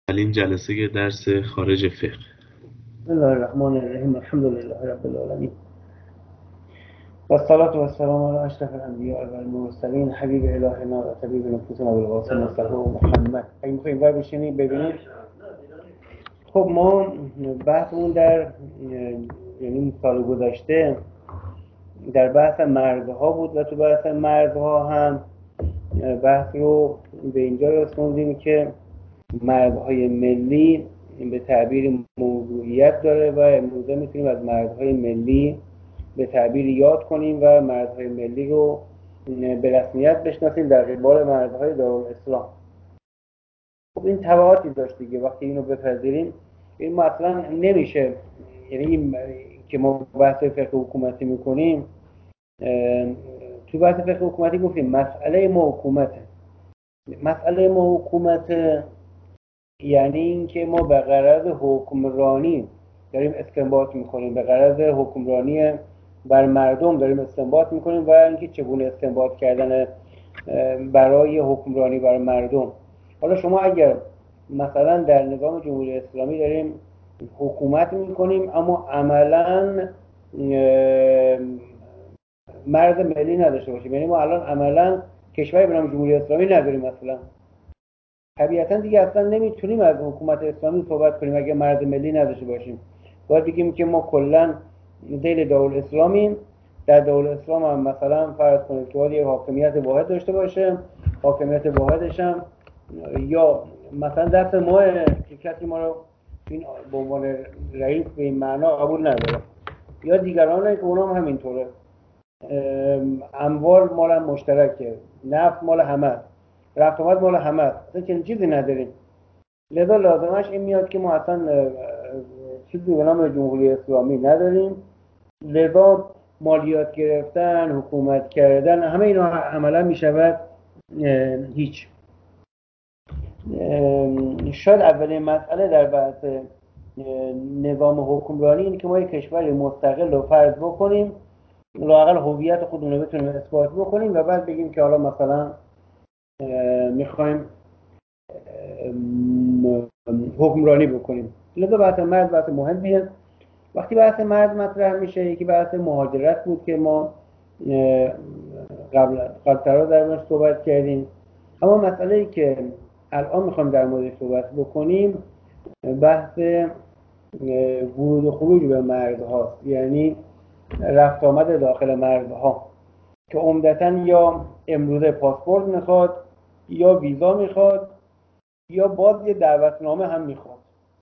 اولین جلسه درس خارج فقه. بسم الله الرحمن الرحیم الحمد لله رب العالمین و الصلاة و السلام علی اشرف الانبیاء و المرسلین حبیب الهنا و طبیب نفوسنا ابوالقاسم مصطفی و محمد. اگه میخوایم بر بشینیم ببینیم. خب ما بحثمون در یعنی سال گذشته در بحث مرزها بود و تو بحث مرزها هم بحث رو به اینجا رسوندیم که مرزهای ملی به تعبیر موضوعیت داره و امروزه میتونیم از مرزهای ملی به تعبیر یاد کنیم و مرزهای ملی رو به رسمیت بشناسیم در قبال مرزهای دارالاسلام. خب این تبعاتی داشت دیگه. وقتی اینو بپذیریم این مثلا نمیشه، یعنی این که ما بحث فقه حکومتی میکنیم، تو بحث فقه حکومتی گفتیم مسئله ما حکومته. مسئله ما حکومته یعنی اینکه ما به غرض حکمرانی داریم استنباط میکنیم، به غرض حکمرانی بر مردم داریم استنباط میکنیم و اینکه چگونه استنباط کردن برای حکمرانی بر مردم. حالا شما اگر مثلا در نظام جمهوری اسلامی داریم حکومت میکنیم اما عملا مرز ملی نداشته باشیم، یعنی ما الان عملا کشوری به نام جمهوری اسلامی نداریم، مثلا طبیعتا دیگه اصلا نمیتونیم از حکومت اسلامی صحبت کنیم اگه مرز ملی نداشته باشیم. باید بگیم که ما کلا ذیل دارالاسلامیم. در دارالاسلام هم مثلا فرض کنید که باید یک حاکمیت واحد داشته باشه، حاکمیت واحدش هم یا مثلا دست ما که کسی ما رو این به عنوان رئیس به این معنا قبول نداره، یا دیگران که اونام همینطوره. اموال مال هم مشترکه، نفت مال همه، رفت آمد مال همه، اصلا چنین چیزی نداریم. لذا لازمش این میاد که ما اصلا چیزی به نام جمهوری اسلامی نداریم. لذا مالیات گرفتن، حکومت کردن، همه اینا عملا میشود هیچ. شاید اولین مسئله در بحث نظام حکمرانی این که ما یک کشور مستقل رو فرض بکنیم، لااقل هویت خودمون رو بتونیم اثبات بکنیم و بعد بگیم که حالا مثلا میخوایم حکمرانی بکنیم. لذا بحث مرز بحث مهمیه. وقتی بحث مرز مطرح میشه، یکی بحث مهاجرت بود که ما قبلتر در موردش صحبت کردیم. اما مسئله‌ای که الان میخوایم در موردش صحبت بکنیم بحث ورود و خروج به مرزهاست، یعنی رفت آمد داخل مرزها که عمدتاً یا امروزه پاسپورت میخواد، یا ویزا میخواد، یا باز یه دعوتنامه هم میخواد.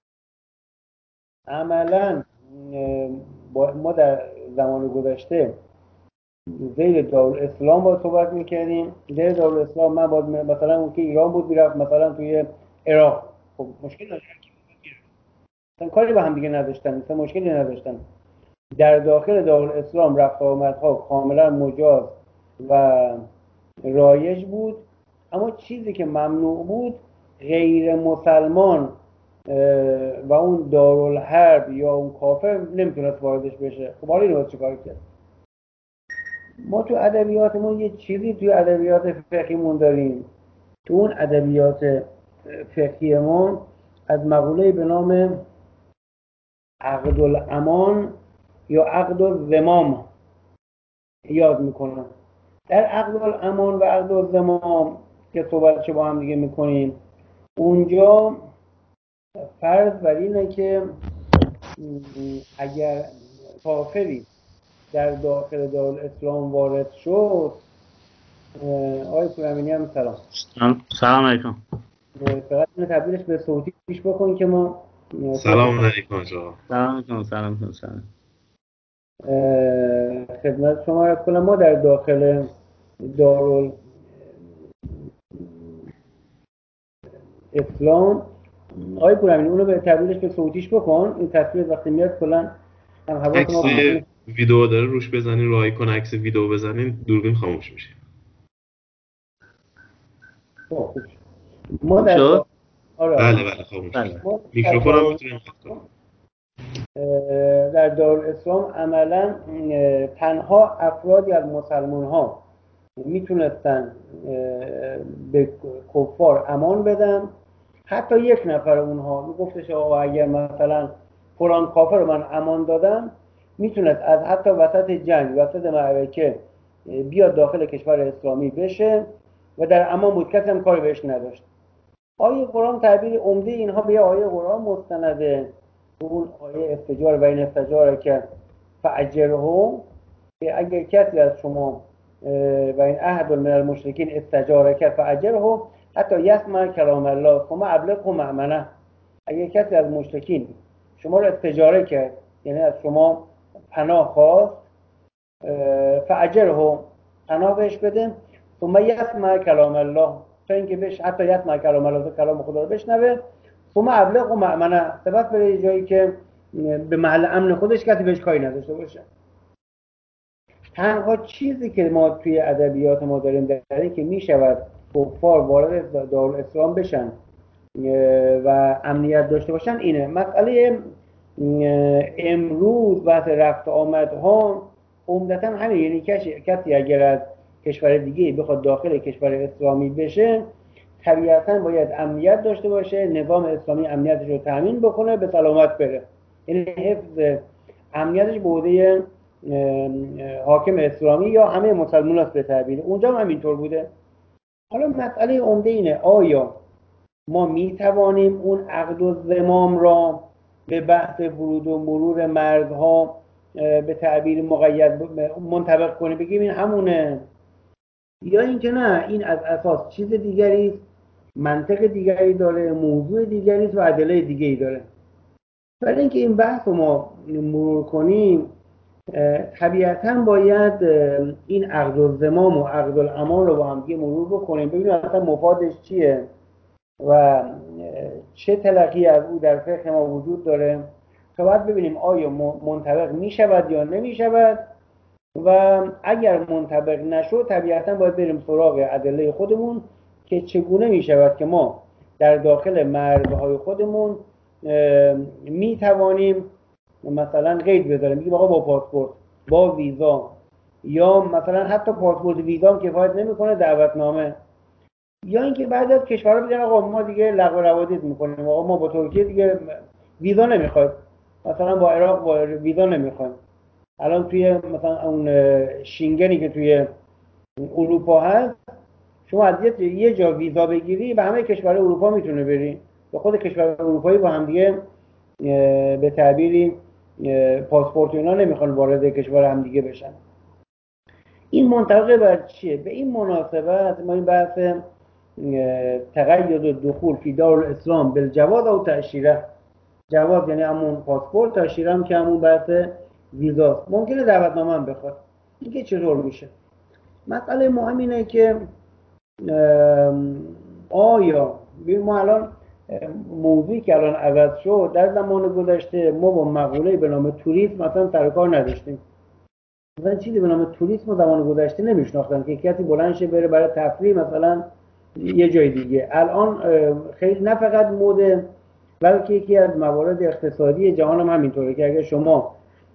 عملاً ما در زمان گذشته ذیل دارالاسلام با صحبت میکردیم. ذیل دارالاسلام من باید مثلا اون که ایران بود میرفت مثلا توی عراق، خب مشکل نداشتن، مثلا کاری با هم دیگه نداشتن، مثلا مشکلی نداشتن. در داخل دارالاسلام رفت آمدها کاملا مجاز و رایج بود. اما چیزی که ممنوع بود غیر مسلمان و اون دارالحرب یا اون کافر نمیتونست واردش بشه. خب حالا اینو چیکار کرد؟ ما تو ادبیاتمون یه چیزی توی ادبیات فقهیمون داریم. تو اون ادبیات فقهی ما از مقوله به نام عقد الامان یا عقد الزمام یاد میکنم. در عقد الامان و عقد الزمام که صحبتش با هم دیگه میکنیم، اونجا فرض بر اینه که اگر کافری در داخل دارالاسلام وارد شد، آقای پورامینی هم سلام. سلام علیکم. فقط اینو تبدیلش به صوتیش بکن که ما سلام علیکم آقا. سلام. خدمت شما عرض کنم. ما در داخل دارالاسلام آقای پورامینی اونو به تبدیلش به صوتیش بکن. این تصویر وقتی میاد کلا هم حواس عکس ما به ویدیو داره روش بزنین، رو آیکون عکس ویدیو بزنین دوربین خاموش میشه. خوب شد. ما خوب در شد؟ بله خاموش شد. بله. ما میکروفون هم میتونین قطع کنین. در دارالاسلام عملا تنها افرادی از مسلمان ها میتونستن به کفار امان بدن حتی یک نفر اونها میگفتش آقا اگر مثلا فلان کافر رو من امان دادم، میتونست از حتی وسط جنگ، وسط معرکه بیاد داخل کشور اسلامی بشه و در امان بود، کسی هم کاری بهش نداشت. آیه قرآن تعبیر عمده اینها به آیه قرآن مستنده، اون آیه استجار و این استجاره که فاجره، که اگر کسی از شما و این احد من المشرکین استجاره که فاجره حتی یسمع کلام الله ثم ابلغه مأمنه. اگر کسی از مشرکین شما رو استجاره کرد، یعنی از شما پناه خواست، فاجره، پناه بهش بده، ثم یسمع کلام الله، تا اینکه بهش حتی یسمع کلام الله، کلام خدا رو بشنوه، ثم ابلغه مأمنه، سبب بره جایی که به محل امن خودش کسی بهش کاری نداشته باشه. تنها چیزی که ما توی ادبیات ما داریم در این که می شود کفار وارد دارالاسلام بشن و امنیت داشته باشن اینه. مسئله امروز بحث رفت آمدها عمدتا همین، یعنی کسی اگر از کشور دیگه بخواد داخل کشور اسلامی بشه، طبیعتا باید امنیت داشته باشه، نظام اسلامی امنیتش رو تامین بکنه، به سلامت بره، یعنی حفظ امنیتش به عهده حاکم اسلامی یا همه مسلمان است به تعبیر. اونجا هم همینطور بوده. حالا مسئله عمده اینه آیا ما می توانیم اون عقد و زمام را به بحث ورود و مرور مرزها به تعبیر مقید منطبق کنیم، بگیم این همونه، یا اینکه نه این از اساس چیز دیگری است، منطق دیگری داره، موضوع دیگری است و ادله دیگری داره. برای اینکه این بحث رو ما مرور کنیم طبیعتاً باید این عقد الزمام و عقد الامان رو با هم مرور بکنیم، ببینیم اصلا مفادش چیه و چه تلقی از او در فقه ما وجود داره، تا بعد ببینیم آیا منطبق می شود یا نمی شود، و اگر منطبق نشد طبیعتاً باید بریم سراغ ادله خودمون که چگونه می شود که ما در داخل مرزهای خودمون می توانیم مثلا قید بذاریم، بگیم آقا با پاسپورت، با ویزا، یا مثلا حتی پاسپورت ویزا هم کفایت نمیکنه، دعوتنامه، یا اینکه بعد از کشورها بگن آقا ما دیگه لغو روادید میکنیم، آقا ما با ترکیه دیگه ویزا نمیخوایم، مثلا با عراق با ویزا نمیخوایم. الان توی مثلا اون شینگنی که توی اروپا هست، شما از یه جا ویزا بگیری به همه کشورهای اروپا میتونه بری، به خود کشور اروپایی با هم دیگه به تعبیری پاسپورت اینا نمیخوان وارد کشور هم دیگه بشن. این منطبق بر چیه؟ به این مناسبت ما این بحث تقید الدخول فی دار الاسلام بالجواز او تأشیره، جواز یعنی همون پاسپورت، تأشیره هم که همون بحث ویزاست، ممکنه دعوتنامه هم بخواد. این که چطور میشه؟ مسئله مهم اینه که آیا ما الان موضوعی که الان عوض شد، در زمان گذشته ما با مقوله به نام توریسم مثلا سر کار نداشتیم، مثلا چیزی به نام توریسم زمان گذشته نمیشناختن که کسی بلند شه بره برای تفریح مثلا یه جای دیگه. الان خیلی نه فقط موده، بلکه یکی از موارد اقتصادی جهان هم همینطوره که اگر شما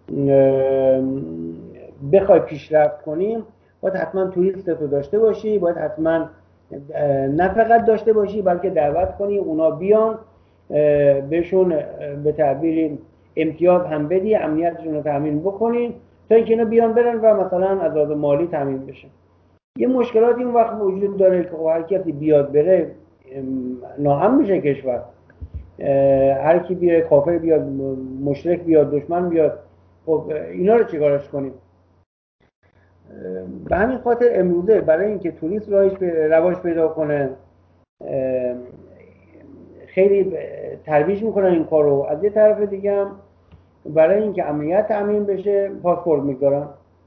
بخوای پیشرفت کنیم باید حتما توریست رو داشته باشی، باید حتما نه فقط داشته باشی بلکه دعوت کنی اونا بیان، بهشون به تعبیر امتیاز هم بدی، امنیتشون رو تامین بکنی تا اینکه اینا بیان برن و مثلا از لحاظ مالی تامین بشه. یه مشکلاتی اون وقت وجود داره که هر کسی بیاد بره ناامن میشه کشور، هر کی بیاد، کافر بیاد، مشرک بیاد، دشمن بیاد، خب اینا رو چیکارش کنیم؟ به همین خاطر امروزه برای اینکه توریست رواج پیدا کنه خیلی ترویج میکنن این کارو، از یه طرف دیگه هم برای اینکه امنیت تامین بشه پاسپورت میگذارن.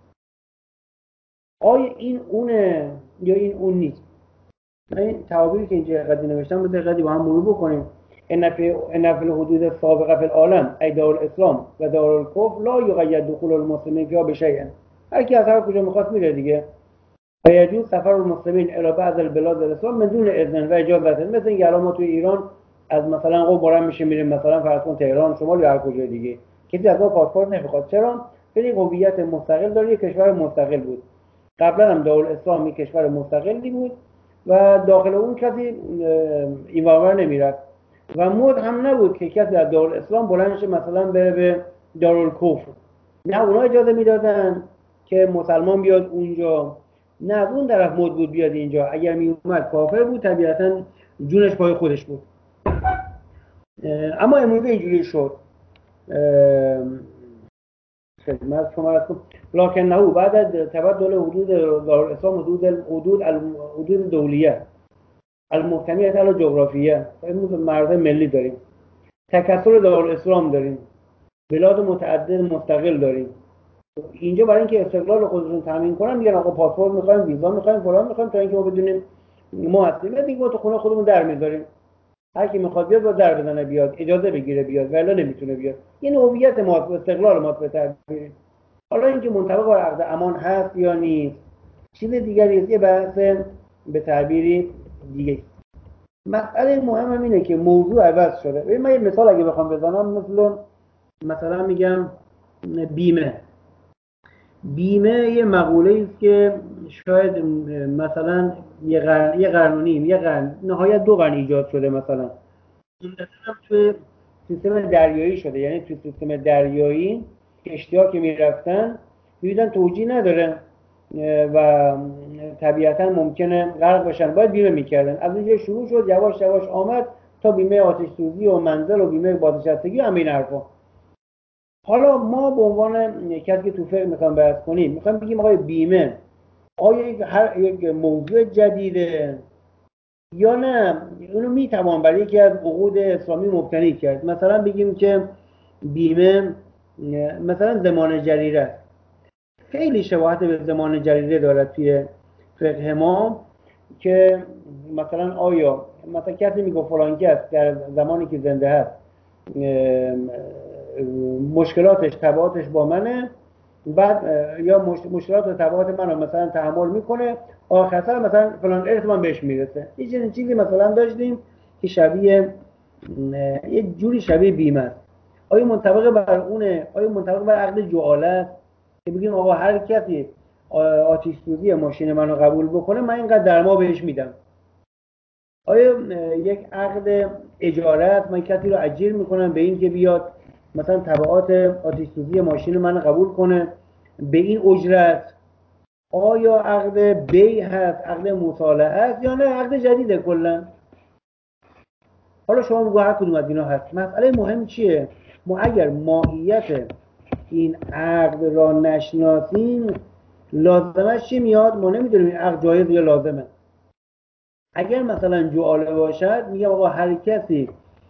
آیا این اونه یا این اون نیست؟ این تعابیری که اینجا قدی نوشتم رو دقیقی با هم مرور بکنیم. ان فی الحدود السابقه فی العالم ای دار الاسلام و دار الکفر لا یقید دخول المسلمین فیها بشیء. هر کی از هر کجا میخواد میره دیگه. و یجوز سفر المسلمین الی بعض البلاد الاسلام من دون اذن و اجازت. مثل اینکه الان ما توی ایران از مثلا قم بلند میشه میریم مثلا فرض کن تهران، شمال یا هر کجای دیگه، کسی از ما پاسپورت نمیخواد. چرا؟ چون این هویت مستقل داره، یک کشور مستقل بود. قبلا هم دارالاسلام یک کشور مستقلی بود و داخل اون کسی این ور نمیرفت. و مد هم نبود که کسی از دارالاسلام بلند شه مثلا بره به دارالکفر. نه اونا اجازه میدادن که مسلمان بیاد اونجا، نه از اون طرف مد بود بیاد اینجا. اگر می اومد کافر بود طبیعتا جونش پای خودش بود. اما امروز اینجوری شد. خدمت شما رسول لکن نه بعد از تبدل حدود دارالاسلام حدود دولیه المحتمیت علی جغرافیه، امروز مرزهای ملی داریم، تکثر دارالاسلام داریم، بلاد متعدد مستقل داریم. اینجا برای اینکه استقلال خودشون تامین کنن میگن آقا پاسپورت میخوایم، ویزا میخوایم، فلان میخوایم، تا اینکه ما بدونیم ما هستیم. دیگه ما تو خونه خودمون در میذاریم، هر کی میخواد بیاد با در بزنه بیاد، اجازه بگیره بیاد، ولی نمیتونه بیاد. این هویت ما، استقلال ما به تعبیر. حالا اینکه منطبق بر عقد امان هست یا نیست چیز دیگری است، یه بحث به تعبیری دیگه. مسئله مهم اینه که موضوع عوض شده. من یه مثال اگه بخوام بزنم، مثلا میگم بیمه یه مقوله است که شاید مثلا یه قرن و نیم، نهایت 2 قرن ایجاد شده. مثلا هم توی سیستم دریایی شده، یعنی توی سیستم دریایی کشتی‌ها که میرفتن می‌دیدن توجیه نداره و طبیعتا ممکنه غرق بشن، باید بیمه میکردن. از اونجا شروع شد، یواش یواش آمد تا بیمه آتش سوزی و منزل و بیمه بازنشستگی و همین حرفا. حالا ما به عنوان کسی که تو فقه میخوام بحث کنیم، میخوام بگیم آقای بیمه آیا یک موضوع جدیده یا نه اونو میتوان برای یکی از عقود اسلامی مبتنی کرد. مثلا بگیم که بیمه مثلا ضمان جریره است، خیلی شباهت به ضمان جریره دارد توی فقه ما، که مثلا آیا مثلا کسی میگه فلان کس در زمانی که زنده هست مشکلاتش تبعاتش با منه، بعد یا مشکلات و تبعات منو مثلا تحمل میکنه، آخر مثلا فلان ارث من بهش میرسه. یه چیزی مثلا داشتیم که شبیه یه جوری شبیه بیمه است. آیا منطبق بر اونه؟ آیا منطبق بر عقد جعاله است که بگیم آقا هر کسی آتش سوزی ماشین منو قبول بکنه من اینقدر در ماه بهش میدم؟ آیا یک عقد اجاره است، من کسی رو اجیر میکنم به این که بیاد مثلا تبعات آتش سوزی ماشین من قبول کنه به این اجرت؟ آیا عقد بیع هست، عقد مصالحه است، یا نه عقد جدیده کلا؟ حالا شما بگو هر کدوم از اینا هست. مسئله مهم چیه؟ ما اگر ماهیت این عقد را نشناسیم لازمش چی میاد؟ ما نمیدونیم این عقد جایز یا لازمه. اگر مثلا جعاله باشد میگم آقا هر کسی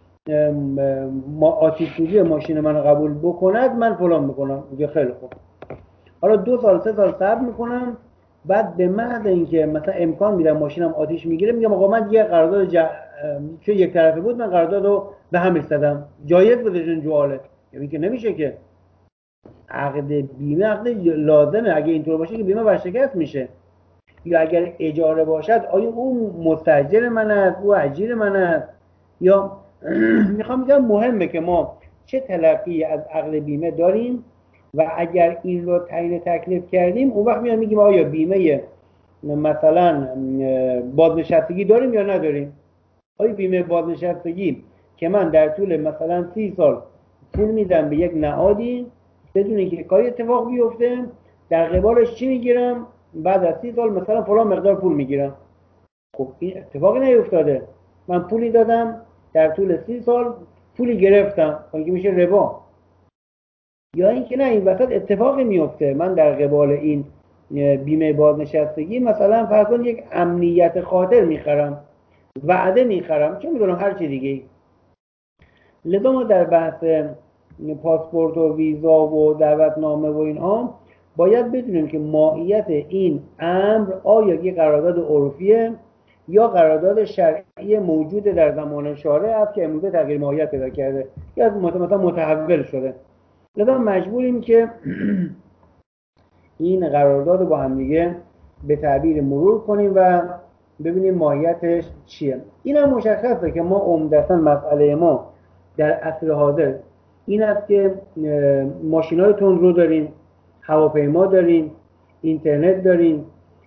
آتش سوزی ماشین من قبول بکند من فلان میکنم. میگه خیلی خوب، حالا 2 سال 3 سال صبر میکنم، بعد به محض اینکه مثلا امکان میدم ماشینم آتش میگیره میگم آقا من یه قرارداد چون یک طرفه بود من قرارداد رو به هم می‌زدم، جایز بودشون جواله. یعنی که نمیشه که عقد بیمه عقد لازمه. اگه اینطور باشه که بیمه ورشکست میشه. یا اگر اجاره باشد آیا اون مستاجر من است، او اجیر من است؟ یا میخوام بگم مهمه که ما چه تلقی از عقد بیمه داریم و اگر این رو تعیین تکلیف کردیم اون وقت میگیم آیا بیمه مثلا بازنشستگی داریم یا نداریم. آیا بیمه بازنشستگی که من در طول مثلا 30 سال پول میدم به یک نهادی بدون اینکه کاری اتفاق بیفته، در قبالش چی میگیرم؟ بعد از 30 سال مثلا فلان مقدار پول میگیرم. خب این اتفاقی نیفتاده، من پولی دادم در طول 30 سال پولی گرفتم، اینکه میشه ربا. یا اینکه نه این وسط اتفاقی میفته، من در قبال این بیمه بازنشستگی مثلا فرض کن یک امنیت خاطر میخرم، وعده میخرم، چه میدونم هر چی دیگه. لذا ما در بحث پاسپورت و ویزا و دعوتنامه و اینها باید بدونیم که ماهیت این امر آیا یک قرارداد عرفیه یا قرارداد شرعی موجود در زمان شارع است که امروزه تغییر ماهیت پیدا کرده یا مثلا متحول شده. لذا مجبوریم که این قرارداد با هم دیگه به تعبیر مرور کنیم و ببینیم ماهیتش چیه. این هم مشخصه که ما عمدتاً مسئله ما در عصر حاضر این است که ماشین‌های تندرو داریم، هواپیما داریم، اینترنت داریم،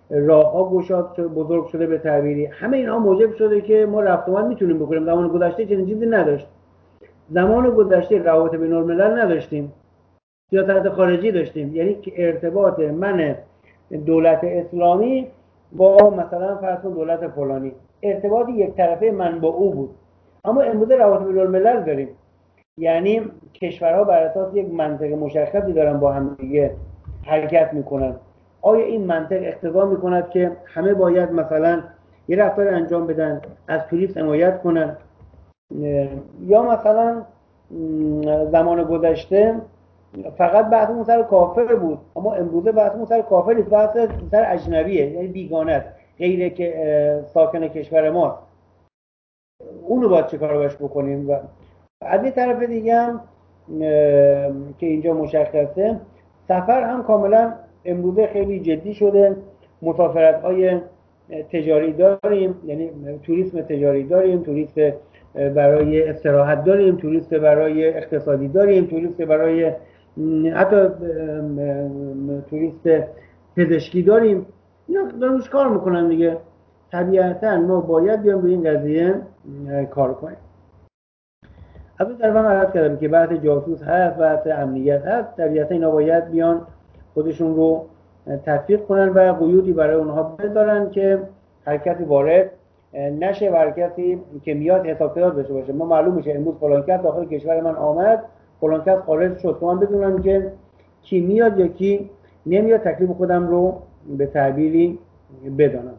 راه‌ها گشاد شده، بزرگ شده به تعبیری. همه اینها موجب شده که ما رفت آمد میتونیم بکنیم. زمان گذشته چنین چیزی نداشت. زمان گذشته روابط بین‌الملل نداشتیم، سیاست خارجی داشتیم، یعنی که ارتباط من دولت اسلامی با مثلا فرض کن دولت فلانی ارتباط یک طرفه من با او بود. اما امروز روابط بین‌الملل داریم، یعنی کشورها بر اساس یک منطق مشخصی دارن با هم دیگه حرکت میکنن. آیا این منطق اقتضا میکند که همه باید مثلا یه رفتار انجام بدن، از توریست حمایت کنن؟ یا مثلا زمان گذشته فقط بحثمون سر کافر بود، اما امروزه بحثمون سر کافر نیست، بحث سر اجنبیه، یعنی بیگانه است، غیر که ساکن کشور ماست. اونو باید چه کار باش بکنیم؟ و از این طرف دیگه هم که اینجا مشخصه، سفر هم کاملا امروزه خیلی جدی شده. مسافرت‌های تجاری داریم، یعنی توریسم تجاری داریم، توریست برای استراحت داریم، توریست برای اقتصادی داریم، توریست برای حتی توریست پزشکی داریم. اینا دارن کار میکنن دیگه. طبیعتا ما باید بیام روی این قضیه کار کنیم. از اون طرف هم عرض کردم که بحث جاسوس هست، بحث امنیت هست. طبیعتا اینا باید بیان خودشون رو تطبیق کنن و قیودی برای اونها بذارن که هر کسی وارد نشه و هر کسی که میاد حساب کتاب داشته باشه. ما معلوم میشه امروز فلان کس داخل کشور من آمد، فلان کس خارج شد، تو من بدونم که کی میاد یا کی نمیاد، تکلیف خودم رو به تعبیری بدانم.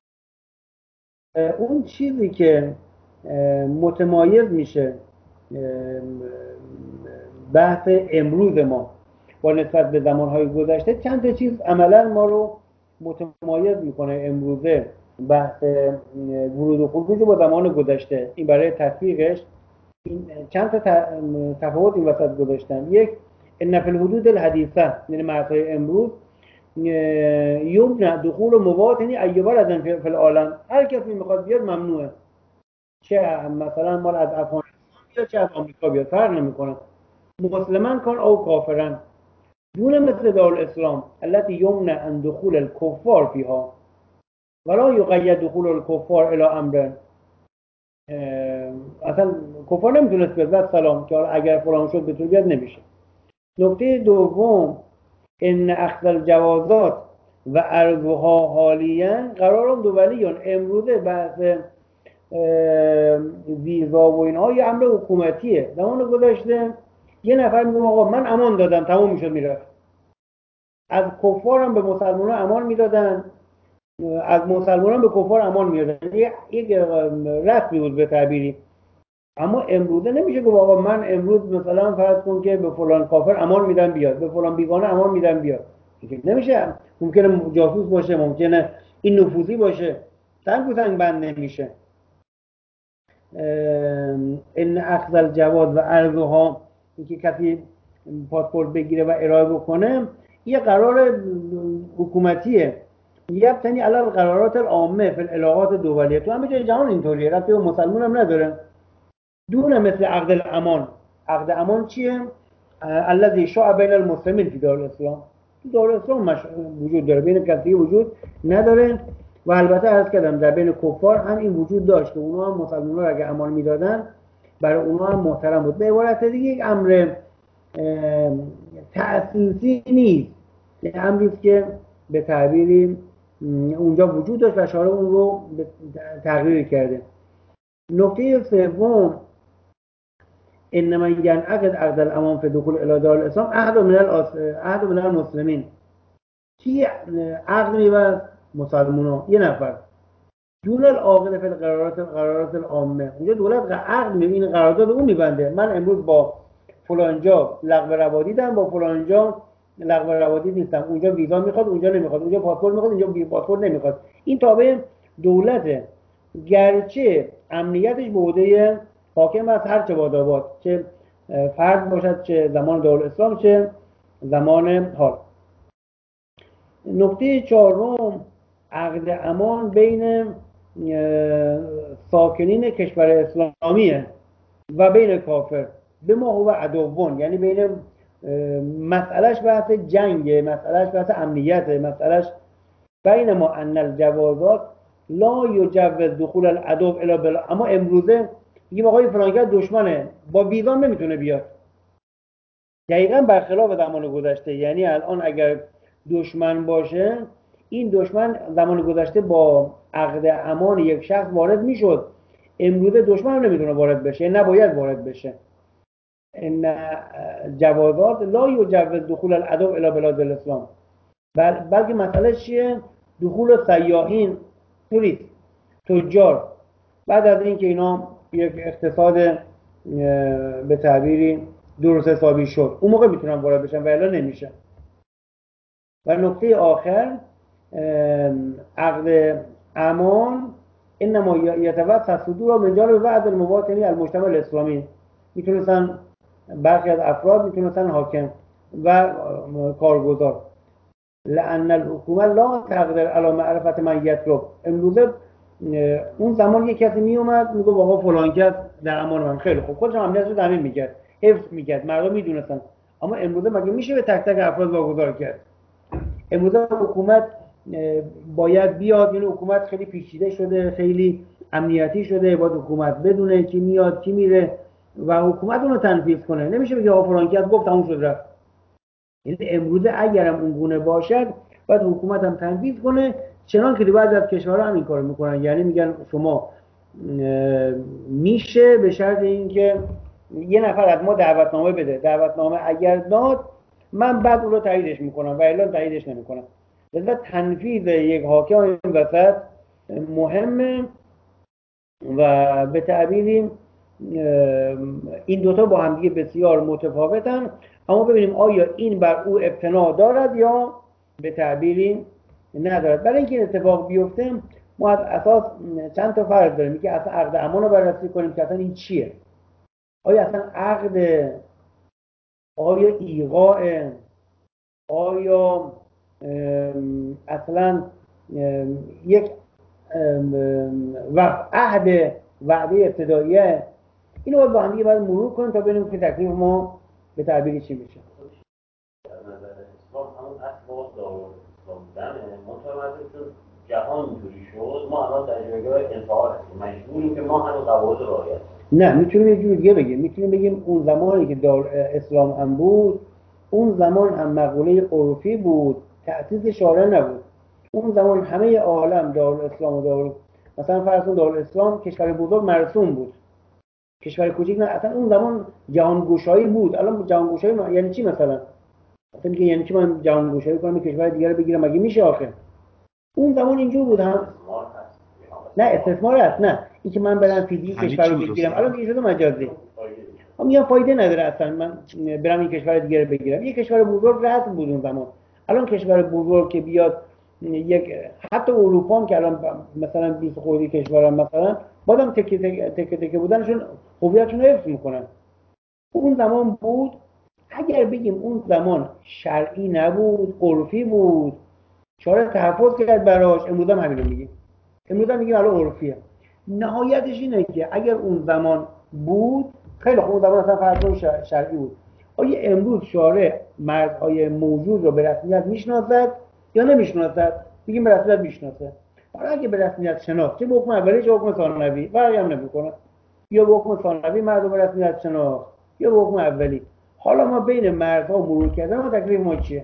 اون چیزی که متمایز میشه بحث امروز ما با نسبت به زمانهای گذشته، چند تا چیز عملا ما رو متمایز میکنه امروزه بحث ورود و خروج با زمان گذشته. این برای تطبیقش چند تا تفاوت این وسط گذاشتم. یک، ان فی الحدود الحدیثه، یعنی مرزهای امروز، یمنع دخول مواطنی ایوار از فی العالم، هر کسی میخواد بیاد ممنوعه، چه مثلا مال از افغانستان یا چه از آمریکا بیاد، فرق نمیکنه، مسلمان کن او کافرن، دون مثل دارالاسلام التي یمنع ان دخول الکفار فیها ولا یقید دخول الکفار الی امر. اصلا کفار نمیتونست بیاد سلام که اگر فلان شد بتونه بیاد، نمیشه. نکته دوم، ان اخذ الجوازات و عرضها حالیا قرارم دولیون، امروزه بحث ویزا و اینها یه امر حکومتیه. زمان گذشته یه نفر میگه آقا من امان دادم، تمام میشد میرفت. از کفار هم به مسلمان امان میدادن، از مسلمان به کفار امان میدادن، یک رسمی بود به تعبیری. اما امروزه نمیشه گفت آقا من امروز مثلا فرض کن که به فلان کافر امان میدم بیاد، به فلان بیگانه امان میدم بیاد. نمیشه. ممکنه جاسوس باشه، ممکنه این نفوذی باشه، سنگ به سنگ بند نمیشه. ان اخذ الجواز و عرضها، اینکه کسی پاسپورت بگیره و ارائه بکنه، یه قرار حکومتیه. یبتنی علی القرارات العامه فی العلاقات الدولیه، تو همه جای جهان اینطوریه، رفتی به مسلمان هم نداره. دون مثل عقد الامان. عقد امان چیه؟ الذی شاع بین المسلمین فی دارالاسلام. تو دارالاسلام وجود داره، بین کسی وجود نداره. و البته عرض کردم در بین کفار هم این وجود داشت که اونها هم مسلمان‌ها را اگه امان میدادن برای اونها هم محترم بود. به عبارت دیگه یک امر تأسیسی نیست، یک امری که به تعبیری اونجا وجود داشت و شارع اون رو تغییر کرده. نکته سوم، انما ینعقد عقد الامان فی دخول الی دارالاسلام عهد من المسلمین. کی عقد میبند؟ مسلمان‌ها، یه نفر. دون العاقد فی القرارات العامه، اونجا دولت عقد این قرارداد اون میبنده. من امروز با فلانجا لغو روادیدم، با فلانجا لغو روادید نیستم، اونجا ویزا میخواد، اونجا نمیخواد، اونجا پاسپورت میخواد، اینجا پاسپورت نمیخواد. این تابع دولته، گرچه امنیتش به عهده حاکم از هر چه باداباد، چه فرد باشد، چه زمان دارالاسلام، چه زمان حال. نکته چهارم، عقد امان بین ساکنین کشور اسلامیه و بین کافر به ما هو عدوون، یعنی بین مسئلهش بحث جنگه، مسئلهش بحث امنیته، مسئلهش بینما ان الجوازات لا یجوز دخول العدو الا بلا. اما امروزه میگیم آقای فلانکه دشمنه، با ویزا نمیتونه بیاد. دقیقاً برخلاف زمان گذشته. یعنی الان اگر دشمن باشه، این دشمن زمان گذشته با عقد امان یک شخص وارد میشد، امروزه دشمن هم نمیتونه وارد بشه، نباید وارد بشه. ان جوازات لا یجوز دخول العدو الی بلاد الاسلام. بلکه مسئله چیه؟ دخول سیاحین، توریست، تجار، بعد از اینکه اینا یک اقتصاد به تعبیری درست حسابی شد، اون موقع میتونن وارد بشن و الا نمیشه. و نکته آخر، عقد امان انما یتوسط صدور منجال بعض المواطنین المجتمع الاسلامی. میتونستن برخی از افراد، میتونستن حاکم و کارگزار. لأن الحکومه لا تقدر علی معرفت من یطلب. امروزه اون زمان یک کسی میومد میگه آقا فلان کس در امان من، خیلی خوب، خودش امنیت رو تامین میکرد، حفظ میکرد، مردم میدونستن. اما امروزه مگه میشه به تک تک افراد واگذار کرد؟ امروزه حکومت باید بیاد. این حکومت خیلی پیچیده شده، خیلی امنیتی شده، باید حکومت بدونه کی میاد کی میره و حکومت اون رو تنفیذ کنه. نمیشه بگه آقا فلان کس گفت تموم شد رفت. یعنی امروزه اگرم اون گونه باشد، باید حکومت هم تنفیذ کنه، چنان که بعضی از کشورها هم این کارو میکنن. یعنی میگن شما میشه به شرط اینکه یه نفر از ما دعوتنامه بده، دعوتنامه اگر داد من بعد اون رو تاییدش میکنم و الا تاییدش نمیکنم. لذا تنفیذ یک حاکم این وسط مهمه و به تعبیری این دوتا با هم دیگه بسیار متفاوتن. اما ببینیم آیا این بر او ابتنا دارد یا به تعبیری ندارد. برای اینکه این اتفاق بیفته ما از اساس چند تا فرض داریم. که اصلا عقد امان رو بررسی کنیم که اصلا این چیه. آیا اصلا عقد، آیا ایقاع، آیا اصلا یک عهد وعده ابتداییه. اینو باید با هم دیگه باید مرور کنیم تا ببینیم که تکلیف ما به تعبیری چی میشه. از نظر اسلام همون اصل دارالاسلام بودنه، منطقه چون جهان اینجوری شد ما الان در جایگاه انتحار هستیم، مجبوریم که ما همون قواعد رو رعایت کنیم. نه، میتونیم یه جور دیگه بگیم. میتونیم بگیم اون زمانی که دارالاسلام هم بود، اون زمان هم مقوله عرفی بود، تأسیس شارع نبود. اون زمان همه عالم دارالاسلام و مثلا فرض کن دارالاسلام کشور بزرگ مرسوم بود، کشور کوچیک نه. اصلا اون زمان جهانگشایی بود. الان جهانگشایی یعنی چی مثلا؟ اصلا میگه یعنی چی من جهانگشایی کنم کشور دیگه رو بگیرم؟ مگه میشه آخه؟ اون زمان اینجور بود. هم نه استثمار هست، نه این که من برم فیزیک کشور رو بگیرم الان دیگه شده مجازی. میگم فایده نداره اصلا من برم این کشور دیگه رو بگیرم. یه کشور بزرگ رسم بود اون زمان. الان کشور بزرگ که بیاد یک، حتی اروپا هم که الان مثلا 20 خورده کشورن مثلا بازم تکه بودنشون هویتشون رو حفظ میکنن. اون زمان بود. اگر بگیم اون زمان شرعی نبود، عرفی بود، شارع تحفظ کرد براش، امروز هم همین رو میگیم. امروز هم میگیم الان عرفیه. نهایتش اینه که اگر اون زمان بود، خیلی خوب، اون زمان اصلا فرض شرعی بود. آیا امروز شارع مرزهای موجود رو به رسمیت میشناسد یا نمیشناسد؟ میگیم به رسمیت میشناسه. حالا اگه به رسمیت شناخت، چه به حکم اولی چه حکم ثانوی، فرقی هم نمیکنه. یا به حکم ثانوی مردم به رسمیت شناخت یا به حکم اولی. حالا ما بین مرزها مرور کردن و تکلیف ما چیه؟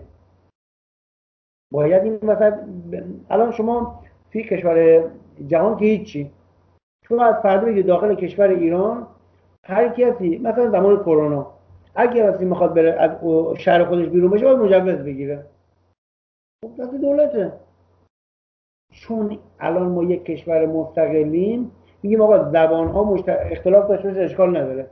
باید این مثلا الان شما توی کشور جهان که هیچی، شما از فردا بگید داخل کشور ایران هر کسی مثلا زمان کرونا اگه کسی میخواد بره از شهر خودش بیرون بشه باید مجوز بگیره. خب دست دولته. چون الان ما یک کشور مستقلیم، میگیم آقا زبان ها اختلاف داشته باشه اشکال نداره،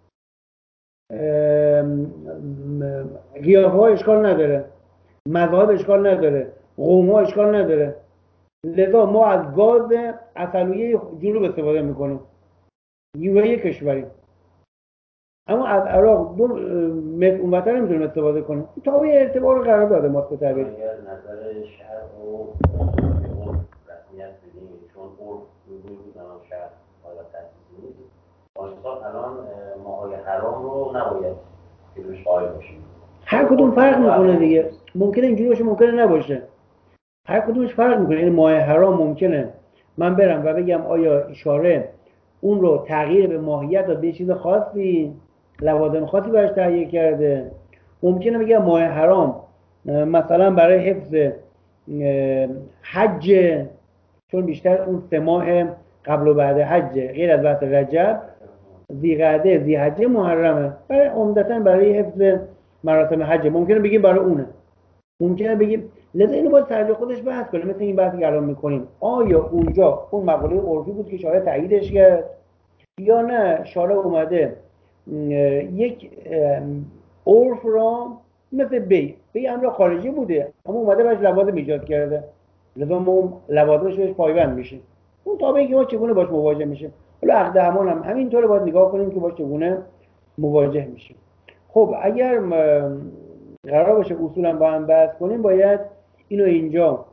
قیافه ها اشکال نداره، مذاهب اشکال نداره، قوم ها اشکال نداره. لذا ما از گاز عسلویه جنوب استفاده میکنیم، یک کشوریم. اما از عراق 2 متر اونورتر نمیتونیم استفاده کنیم. تابع اعتبار قرار داده ماست به تعبیر. اگر نظر شهر و رسمیت بدیم، چون عرف بود الان شهر حالا تأسیسی نیست، آنسان الان ماهای حرام رو نباید که روش قائل باشیم. هر کدوم فرق میکنه دیگه. ممکنه اینجوری باشه، ممکنه نباشه. هر کدومش فرق میکنه. یعنی ماه حرام ممکنه من برم و بگم آیا اشاره اون رو تغییر به ماهیت داد به چیز خاصی، لوازم خاصی براش تهیه کرده. ممکنه بگم ماه حرام مثلا برای حفظ حج، چون بیشتر اون 3 ماه قبل و بعد حج غیر از وقت رجب، ذیقعده، ذیحجه، محرمه، برای عمدتاً برای حفظ مراسم حج. ممکنه بگیم برای اونه، ممکنه بگیم. لذا اینو باید سر خودش بحث کنیم، مثل این بحثی که الان میکنیم. آیا اونجا اون مقوله عرفی بود که شارع تاییدش کرد، یا نه شارع اومده یک عرف را مثل بی امر خارجی بوده اما اومده باش لوازم ایجاد کرده، لذا ما لوازمش بهش پایبند میشیم. اون تابعی که ما چگونه باش مواجه میشیم. حالا عقد امان هم همینطوره، باید نگاه کنیم که باش چگونه مواجه میشیم. خب اگر قرار باشه اصولا با هم بحث کنیم، باید اینو اینجا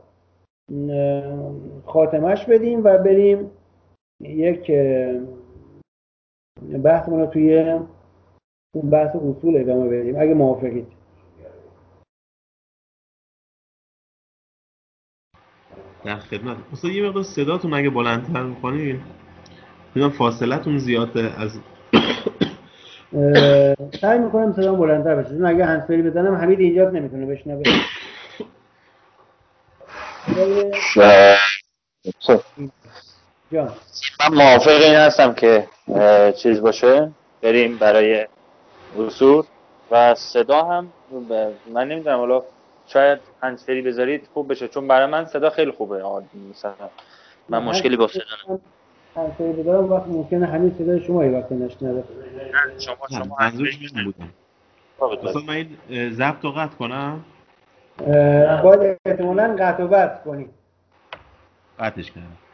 خاتمش بدیم و بریم یک بحثمون رو توی اون بحث اصول ادامه بدیم اگه موافقید. در خدمت. اصلا یه مقدار صداتون اگه بلندتر میکنین، میدونم فاصلتون زیاده از سعی میکنم صدام بلندتر بشه، چون اگه هندزفری بزنم حمید اینجاست نمیتونه بشنوه. جان من موافق این هستم که چیز باشه، بریم برای اصول و صدا هم من نمیدونم، حالا شاید هندزفری بذارید خوب بشه، چون برای من صدا خیلی خوبه. مثلا من مشکلی با صدا ندارم. هندزفری بذارم وقت ممکنه حمید صدای شما یه وقت نشنوه. نه، شما منظور هندزفری این بودم. اصلا من این ضبط رو قطع کنم. باید احتمالاً قطع و بست کنید. قطعش کردم.